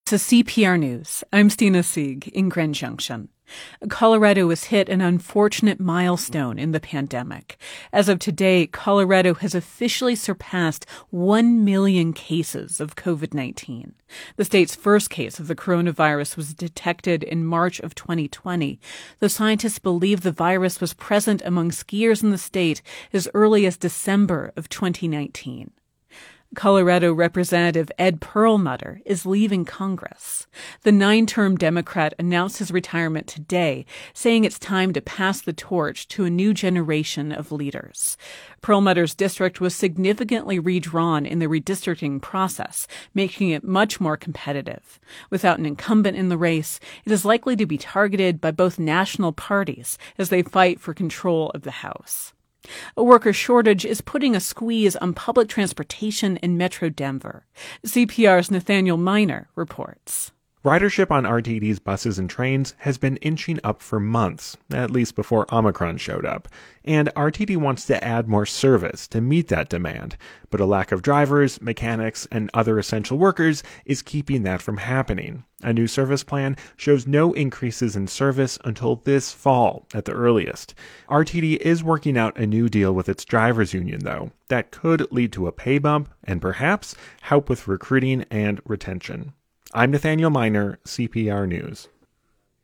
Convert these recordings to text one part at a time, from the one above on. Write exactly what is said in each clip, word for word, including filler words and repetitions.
To C P R News, I'm Stina Sieg in Grand Junction. Colorado has hit an unfortunate milestone in the pandemic. As of today, Colorado has officially surpassed one million cases of covid nineteen. The state's first case of the coronavirus was detected in March of twenty twenty, though scientists believe the virus was present among skiers in the state as early as December of twenty nineteen. Colorado Representative Ed Perlmutter is leaving Congress. The nine-term Democrat announced his retirement today, saying it's time to pass the torch to a new generation of leaders. Perlmutter's district was significantly redrawn in the redistricting process, making it much more competitive. Without an incumbent in the race, it is likely to be targeted by both national parties as they fight for control of the House. A worker shortage is putting a squeeze on public transportation in Metro Denver. C P R's Nathaniel Miner reports. Ridership on R T D's buses and trains has been inching up for months, at least before Omicron showed up, and R T D wants to add more service to meet that demand, but a lack of drivers, mechanics, and other essential workers is keeping that from happening. A new service plan shows no increases in service until this fall at the earliest. R T D is working out a new deal with its drivers union, though, that could lead to a pay bump and perhaps help with recruiting and retention. I'm Nathaniel Miner, C P R News.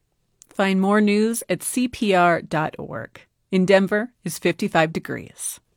Find more news at C P R dot org. In Denver, it's fifty-five degrees.